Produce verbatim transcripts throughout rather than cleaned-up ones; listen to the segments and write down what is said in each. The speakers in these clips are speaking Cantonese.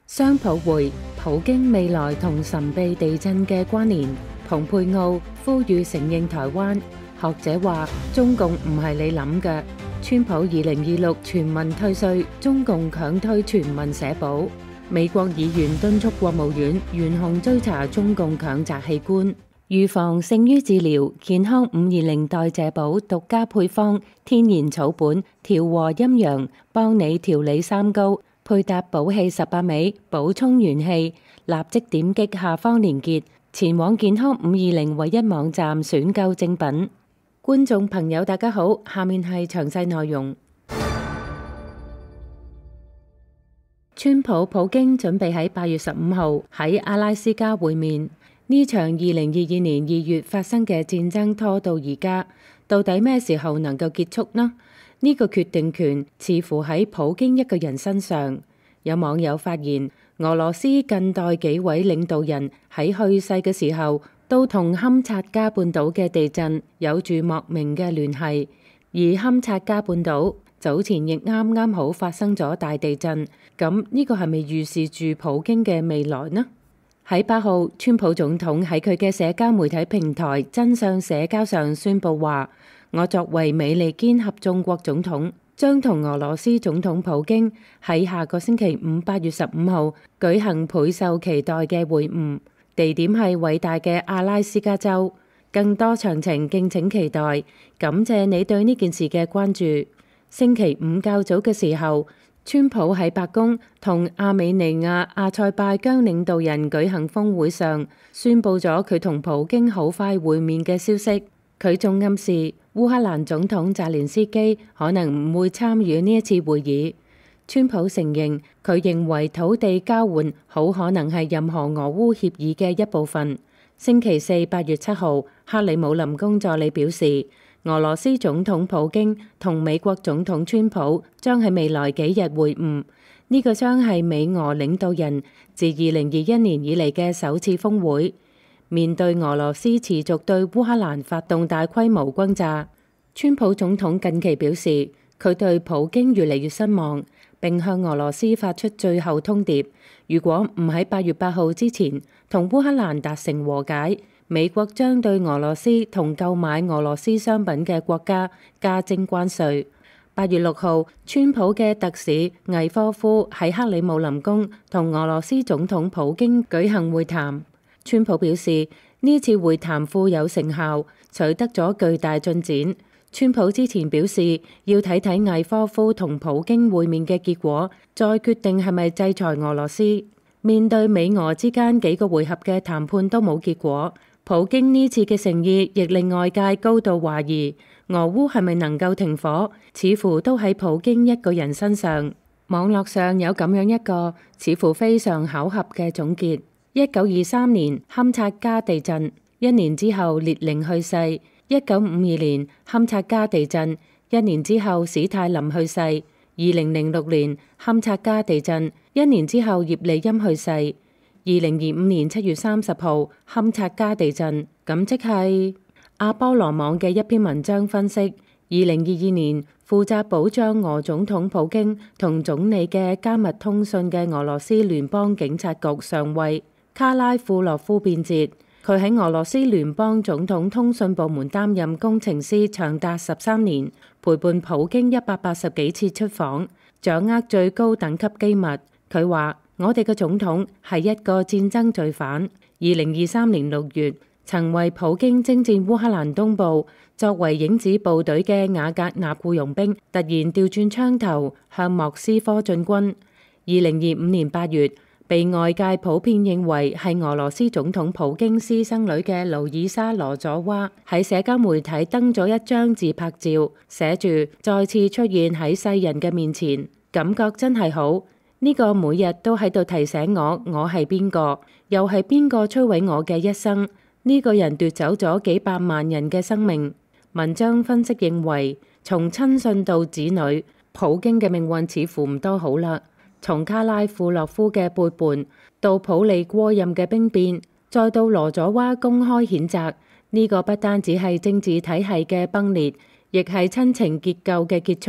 商普會普京未來同神秘地震嘅關聯，蓬佩奧呼籲承認台灣。學者話中共唔係你諗嘅。川普二零二六全民退稅，中共強推全民社保。美國議員敦促國務院懸紅追查中共強摘器官。預防勝於治療，健康五二零代謝寶獨家配方，天然草本，調和陰陽，幫你調理三高。配搭補氣十八味，補充元氣。立即點擊下方連結，前往健康五二零唯一網站選購正品。觀眾朋友大家好，下面係詳細內容。川普普京準備喺八月十五號喺阿拉斯加會面。呢場二零二二年二月發生嘅戰爭拖到而家，到底咩時候能夠結束呢？呢個決定權似乎喺普京一個人身上。有網友發現，俄羅斯近代幾位領導人喺去世嘅時候，都同堪察加半島嘅地震有住莫名嘅聯繫。而堪察加半島早前亦啱啱好發生咗大地震，咁呢個係咪預示住普京嘅未來呢？喺八號，川普總統喺佢嘅社交媒體平台真相社交上宣布話，我作為美利堅合眾國總統，將同俄羅斯總統普京喺下個星期五八月十五號舉行倍受期待嘅會晤，地點係偉大嘅阿拉斯加州。更多詳情敬請期待。感謝你對呢件事嘅關注。星期五較早嘅時候，川普喺白宮同亞美尼亞阿塞拜疆領導人舉行峰會上，宣布咗佢同普京好快會面嘅消息。佢仲暗示烏克蘭總統澤連斯基可能唔會參與呢一次會議。川普承認，佢認為土地交換好可能係任何俄烏協議嘅一部分。星期四八月七號，克里姆林宮助理表示，俄羅斯總統普京同美國總統川普將喺未來幾日會晤，呢個將係美俄領導人自二零二一年以嚟嘅首次峰會。面對俄羅斯持續對烏克蘭發動大規模轟炸，川普總統近期表示，佢對普京越嚟越失望，並向俄羅斯發出最後通牒，如果唔喺八月八號之前同烏克蘭達成和解，美國將對俄羅斯同購買俄羅斯商品嘅國家加徵關稅。八月六號，川普嘅特使魏科夫喺克里姆林宮同俄羅斯總統普京舉行會談。川普表示，呢次會談富有成效，取得咗巨大進展。川普之前表示，要睇睇魏科夫同普京會面嘅結果，再決定係咪制裁俄羅斯。面對美俄之間幾個回合嘅談判都冇結果，普京呢次嘅誠意亦令外界高度懷疑，俄烏係咪能夠停火，似乎都喺普京一個人身上。網絡上有咁樣一個似乎非常巧合嘅總結：一九二三年堪察加地震，一年之後列寧去世；一九五二年堪察加地震，一年之後史泰林去世；二零零六年堪察加地震，一年之後葉利欽去世；二零二五年七月三十號堪察加地震，咁即係阿波羅網嘅一篇文章分析，二零二二年負責保障俄總統普京同總理嘅加密通訊嘅俄羅斯聯邦警察局上尉卡拉庫洛夫辯捷，佢喺俄羅斯聯邦總統通訊部門擔任工程師長達十三年，陪伴普京一百八十幾次出訪，掌握最高等級機密。佢話：我哋嘅總統係一個戰爭罪犯。二零二三年六月，曾為普京征戰烏克蘭東部，作為影子部隊嘅瓦格納僱傭兵，突然調轉槍頭向莫斯科進軍。二零二五年八月，被外界普遍認為係俄羅斯總統普京私生女嘅盧爾莎羅佐娃喺社交媒體登咗一張自拍照，寫住再次出現喺世人嘅面前，感覺真係好。呢個每日都喺度提醒我，我係邊個，又係邊個摧毀我嘅一生。呢個人奪走咗幾百萬人嘅生命。文章分析認為，從親信到子女，普京嘅命運似乎唔多好啦。從卡拉庫洛夫嘅背叛，到普利過任嘅兵變，再到羅佐娃公開譴責，呢、這個不單止係政治體系嘅崩裂，亦係親情結構嘅結束。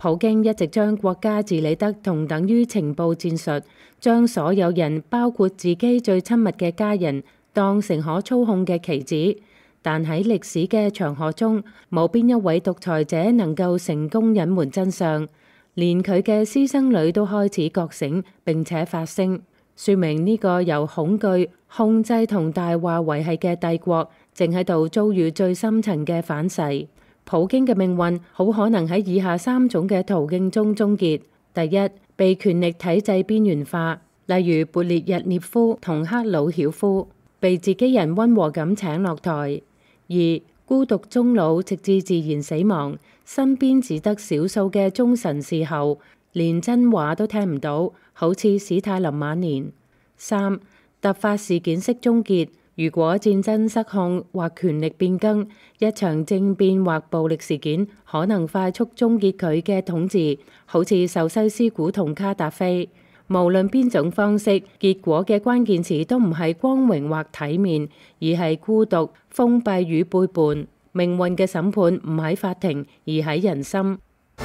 普京一直將國家治理得同等於情報戰術，將所有人，包括自己最親密嘅家人，當成可操控嘅棋子。但喺歷史嘅長河中，冇邊一位獨裁者能夠成功隱瞞真相，連佢嘅私生女都開始覺醒並且發聲，說明呢個由恐懼、控制同大話維繫嘅帝國，正喺度遭遇最深層嘅反噬。普京嘅命運好可能喺以下三種嘅途徑中終結：第一，被權力體制邊緣化，例如勃列日涅夫同赫魯曉夫，被自己人溫和咁請落台；二，孤獨終老直至自然死亡，身邊只得少數嘅忠臣侍候，連真話都聽唔到，好似史太林晚年；三，突發事件式終結。如果戰爭失控或權力變更，一場政變或暴力事件可能快速終結佢嘅統治，好似壽西斯古同卡達菲。無論邊種方式，結果嘅關鍵詞都唔係光榮或體面，而係孤獨、封閉與背叛。命運嘅審判唔喺法庭，而喺人心。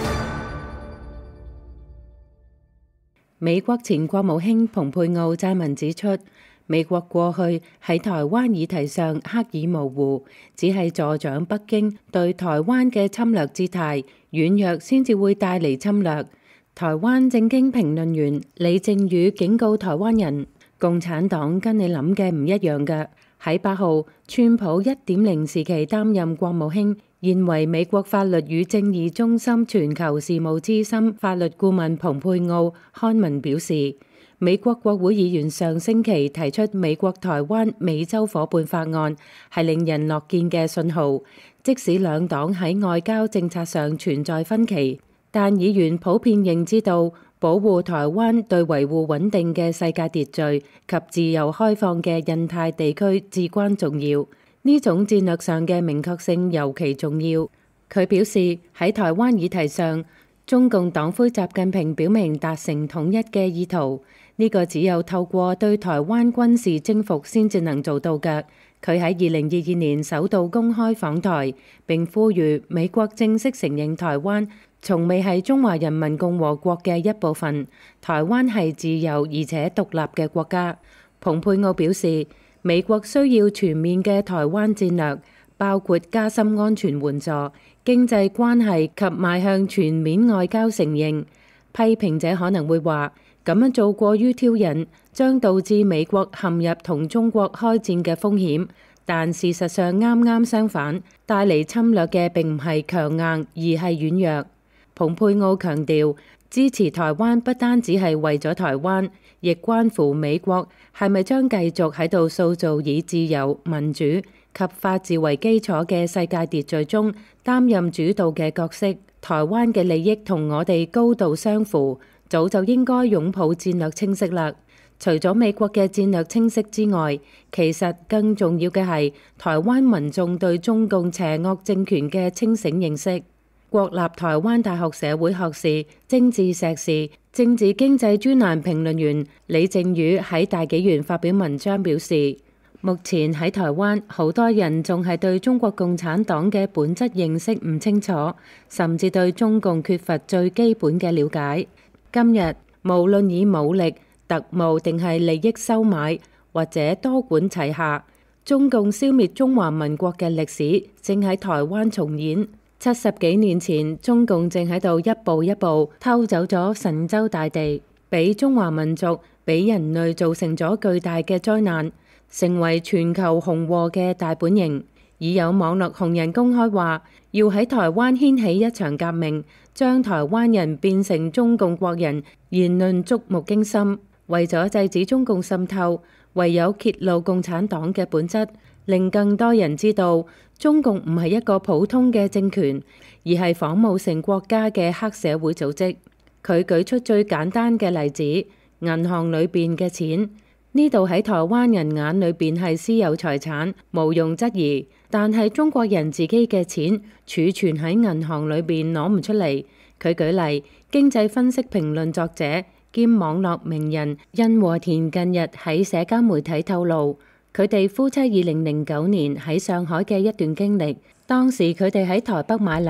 美國前國務卿蓬佩奧撰文指出，美國過去喺台灣議題上刻意模糊，只係助長北京對台灣嘅侵略姿態，軟弱先至會帶嚟侵略。台灣正經評論員李正宇警告台灣人，共產黨跟你諗嘅唔一樣㗎。喺八號，川普一點零時期擔任國務卿，現為美國法律與正義中心全球事務資深法律顧問蓬佩奧刊文表示，美國國會議員上星期提出美國台灣美洲夥伴法案，係令人樂見嘅信號。即使兩黨喺外交政策上存在分歧，但議員普遍認知到保護台灣對維護穩定嘅世界秩序及自由開放嘅印太地區至關重要。呢種戰略上嘅明確性尤其重要。佢表示，喺台灣議題上，中共黨魁習近平表明達成統一嘅意圖。呢個只有透過對台灣軍事征服先至能做到嘅。佢喺二零二二年首度公開訪台，並呼籲美國正式承認台灣從未係中華人民共和國嘅一部分，台灣係自由而且獨立嘅國家。蓬佩奧表示，美國需要全面嘅台灣戰略，包括加深安全援助、經濟關係及邁向全面外交承認。批評者可能會話，咁樣做過於挑釁，將導致美國陷入同中國開戰嘅風險。但事實上啱啱相反，帶嚟侵略嘅並唔係強硬，而係軟弱。蓬佩奧強調，支持台灣不單只係為咗台灣，亦關乎美國係咪將繼續喺度塑造以自由、民主及法治為基礎嘅世界秩序中擔任主導嘅角色。台灣嘅利益同我哋高度相符，早就應該擁抱戰略清晰啦。除咗美國嘅戰略清晰之外，其實更重要嘅係台灣民眾對中共邪惡政權嘅清醒認識。國立台灣大學社會學士、政治碩士、政治經濟專欄評論員李正宇喺大紀元發表文章表示，目前喺台灣好多人仲係對中國共產黨嘅本質認識唔清楚，甚至對中共缺乏最基本嘅了解。今日無論以武力、特務定係利益收買，或者多管齊下，中共消滅中華民國嘅歷史正喺台灣重演。七十幾年前，中共正喺度一步一步偷走咗神州大地，俾中華民族、俾人類造成咗巨大嘅災難，成為全球紅禍嘅大本營。已有網絡紅人公開話，要喺台灣掀起一場革命，將台灣人變成中共國人，言論觸目驚心。為咗制止中共滲透，唯有揭露共產黨嘅本質，令更多人知道中共唔係一個普通嘅政權，而係仿冒成國家嘅黑社會組織。佢舉出最簡單嘅例子，銀行裏邊嘅錢，呢度喺台灣人眼裏邊係私有財產，毋庸質疑。但係中國人自己嘅錢儲存喺銀行裏邊攞唔出嚟。佢舉例，經濟分析評論作者兼網絡名人殷和田近日喺社交媒體透露，佢哋夫妻二零零九年喺上海嘅一段經歷。當時佢哋喺台北買樓，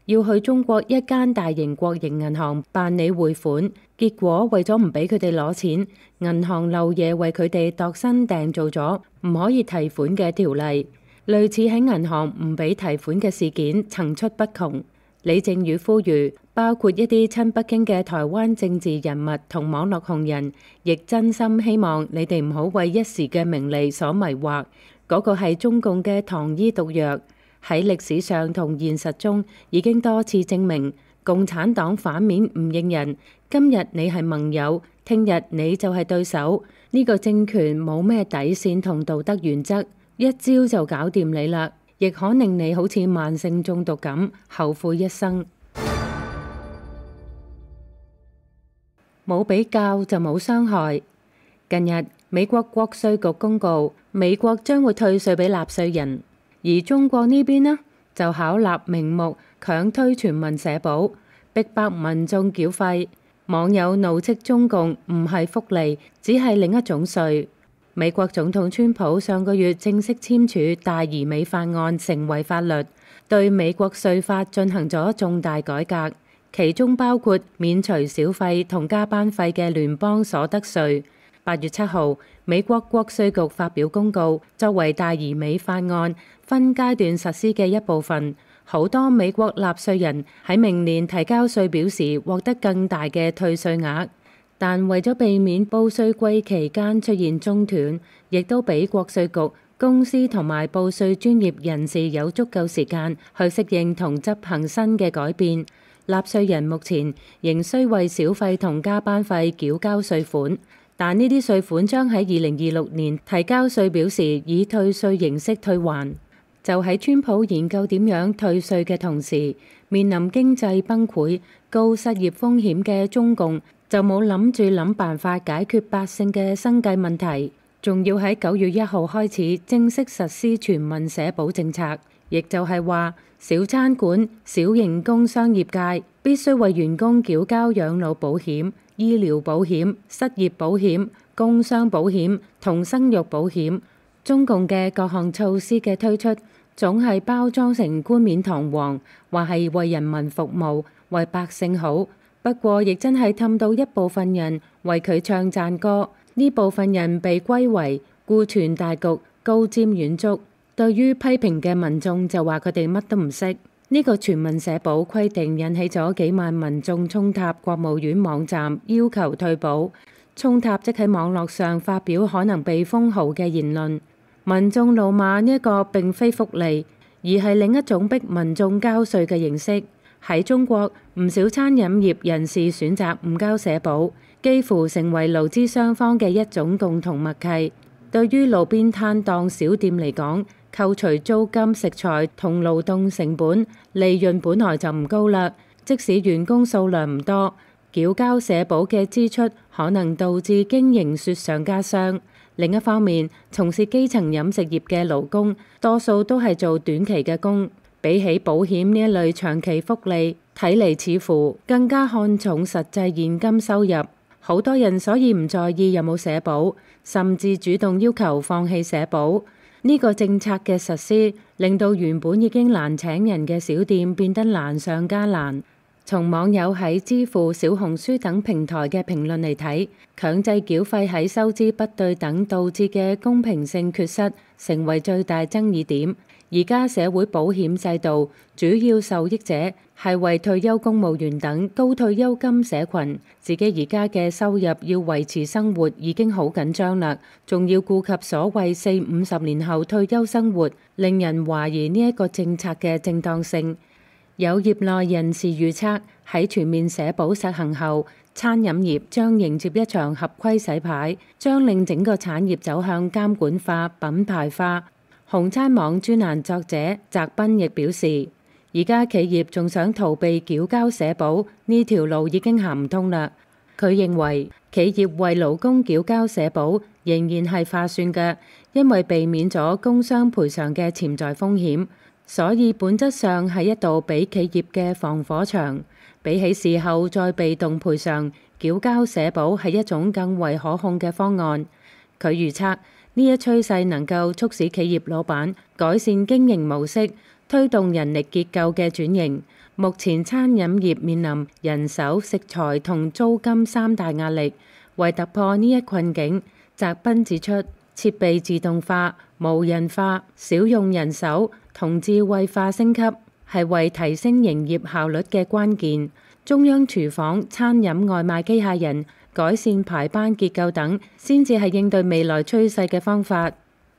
要去中國一間大型國營銀行辦理匯款，結果為咗唔俾佢哋攞錢，銀行漏夜為佢哋度身訂做咗唔可以提款嘅條例。類似喺銀行唔俾提款嘅事件層出不窮。李正宇呼籲，包括一啲親北京嘅台灣政治人物同網絡紅人，亦真心希望你哋唔好為一時嘅名利所迷惑。嗰個係中共嘅糖衣毒藥，喺歷史上同現實中已經多次證明，共產黨反面唔認人。今日你係盟友，聽日你就係對手。呢個政權冇咩底線同道德原則，一招就搞掂你啦，亦可令你好似慢性中毒咁後悔一生。冇比較就冇傷害。近日美國國稅局公告，美國將會退稅俾納稅人，而中國呢邊呢就巧立名目強推全民社保，逼迫民眾繳費。網友怒斥中共唔係福利，只係另一種稅。美國總統川普上個月正式簽署大而美法案成為法律，對美國稅法進行咗重大改革，其中包括免除小費同加班費嘅聯邦所得稅。八月七號，美國國稅局發表公告，作為大而美法案分階段實施嘅一部分，好多美國納稅人喺明年提交稅表時獲得更大嘅退稅額。但為咗避免報稅季期間出現中斷，亦都俾國稅局、公司同埋報稅專業人士有足夠時間去適應同執行新嘅改變。納稅人目前仍需為小費同加班費繳交稅款，但呢啲稅款將喺二零二六年提交稅表時以退稅形式退還。就喺川普研究點樣退稅嘅同時，面臨經濟崩潰、高失業風險嘅中共就冇諗住諗辦法解決百姓嘅生計問題，仲要喺九月一號開始正式實施全民社保政策，亦就係話小餐館、小型工商業界必須為員工繳交養老保險、醫療保險、失業保險、工傷保險同生育保險。中共嘅各項措施嘅推出，總係包裝成冠冕堂皇，話係為人民服務、為百姓好。不過，亦真係氹到一部分人為佢唱讚歌，呢部分人被歸為顧全大局、高瞻遠矚。對於批評嘅民眾就話佢哋乜都唔識。呢個全民社保規定引起咗幾萬民眾衝塔國務院網站要求退保，衝塔即喺網絡上發表可能被封號嘅言論。民眾怒罵呢一個並非福利，而係另一種逼民眾交稅嘅形式。喺中國，唔少餐飲業人士選擇唔交社保，幾乎成為勞資雙方嘅一種共同默契。對於路邊攤檔小店嚟講，扣除租金、食材同勞動成本，利潤本來就唔高啦。即使員工數量唔多，繳交社保嘅支出可能導致經營雪上加霜。另一方面，從事基層飲食業嘅勞工，多數都係做短期嘅工。比起保險呢一類長期福利，睇嚟似乎更加看重實際現金收入。好多人所以唔在意有冇社保，甚至主動要求放棄社保。呢個政策嘅實施，令到原本已經難請人嘅小店變得難上加難。從網友喺支付、小紅書等平台嘅評論嚟睇，強制繳費喺收支不對等導致嘅公平性缺失，成為最大爭議點。而家社會保險制度主要受益者係為退休公務員等高退休金社群，自己而家嘅收入要維持生活已經好緊張啦，仲要顧及所謂四五十年後退休生活，令人懷疑呢一個政策嘅正當性。有業內人士預測，喺全面社保實行後，餐飲業將迎接一場合規洗牌，將令整個產業走向監管化、品牌化。紅餐網專欄作者澤斌亦表示，而家企業仲想逃避繳交社保，呢條路已經行唔通啦。佢認為企業為勞工繳交社保仍然係划算嘅，因為避免咗工傷賠償嘅潛在風險，所以本質上係一道俾企業嘅防火牆。比起事後再被動賠償，繳交社保係一種更為可控嘅方案。佢預測呢一趨勢能夠促使企業老闆改善經營模式，推動人力結構嘅轉型， 目前餐飲業面臨人手、食材同租金三大壓力，為突破呢一困境，澤斌指出，設備自動化、無人化、少用人手同智慧化升級係為提升營業效率嘅關鍵。中央廚房、餐飲外賣機械人、改善排班結構等，先至係應對未來趨勢嘅方法。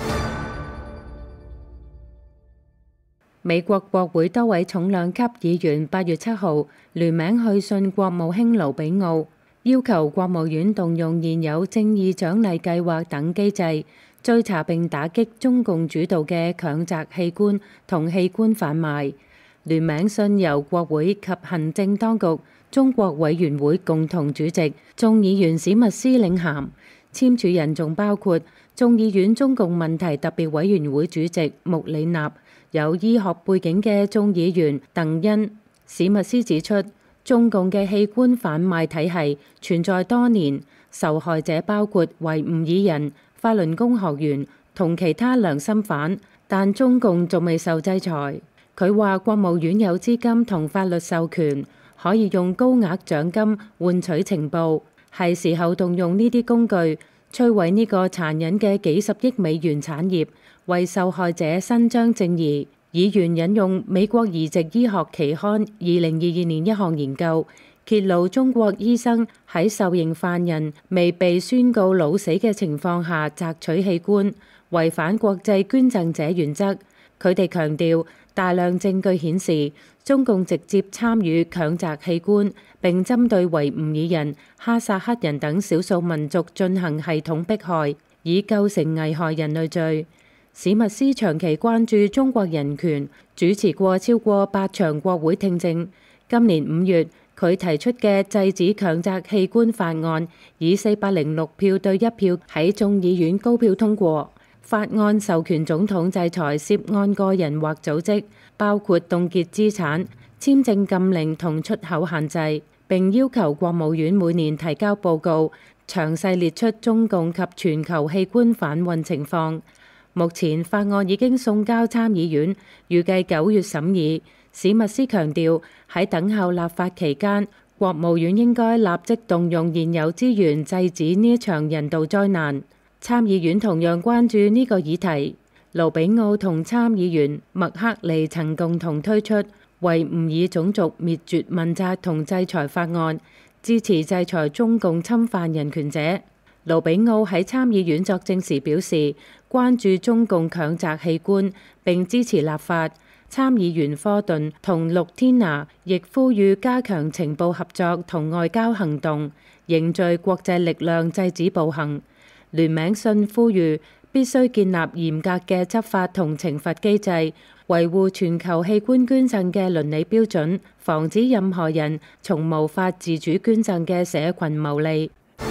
美國國會多位重量級議員八月七號聯名去信國務卿盧比奧，要求國務院動用現有正義獎勵計劃等機制，追查並打擊中共主導嘅強摘器官同器官販賣。聯名信由國會及行政當局中國委員會共同主席眾議員史密斯領銜，簽署人仲包括眾議院中共問題特別委員會主席穆里納、有醫學背景嘅眾議員鄧恩。史密斯指出，中共嘅器官販賣體系存在多年，受害者包括維吾爾人、法輪功學員同其他良心犯，但中共仲未受制裁。佢話國務院有資金同法律授權，可以用高額獎金換取情報，係時候動用呢啲工具摧毀呢個殘忍嘅幾十億美元產業，為受害者伸張正義。議員引用美國移植醫學期刊二零二二年一項研究，揭露中國醫生喺受刑犯人未被宣告老死嘅情況下摘取器官，違反國際捐贈者原則。佢哋強調，大量證據顯示中共直接參與強摘器官，並針對維吾爾人、哈薩克人等少數民族進行系統迫害，以構成危害人類罪。史密斯長期關注中國人權，主持過超過八場國會聽證。今年五月，佢提出嘅制止強摘器官法案，以四百零六票對一票喺眾議院高票通過。法案授權總統制裁涉案個人或組織，包括凍結資產、簽證禁令同出口限制，並要求國務院每年提交報告，詳細列出中共及全球器官販運情況。目前法案已經送交參議院，預計九月審議。史密斯強調，喺等候立法期間，國務院應該立即動用現有資源制止呢一場人道災難。參議院同樣關注呢個議題。盧比奧同參議員麥克利曾共同推出維吾爾種族滅絕問責同制裁法案，支持制裁中共侵犯人權者。盧比奧喺參議院作證時表示，關注中共強摘器官並支持立法。參議員科頓同陸天拿亦呼籲加強情報合作同外交行動，凝聚國際力量制止暴行。聯名信呼籲必須建立嚴格嘅執法同懲罰機制，維護全球器官捐贈嘅倫理標準，防止任何人從無法自主捐贈嘅社群牟利。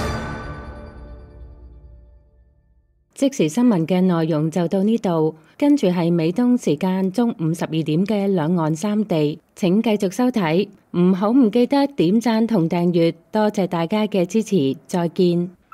即時新聞嘅內容就到呢度，跟住係美東時間中午十二點嘅兩岸三地，請繼續收睇，唔好唔記得點讚同訂閱，多謝大家嘅支持，再見。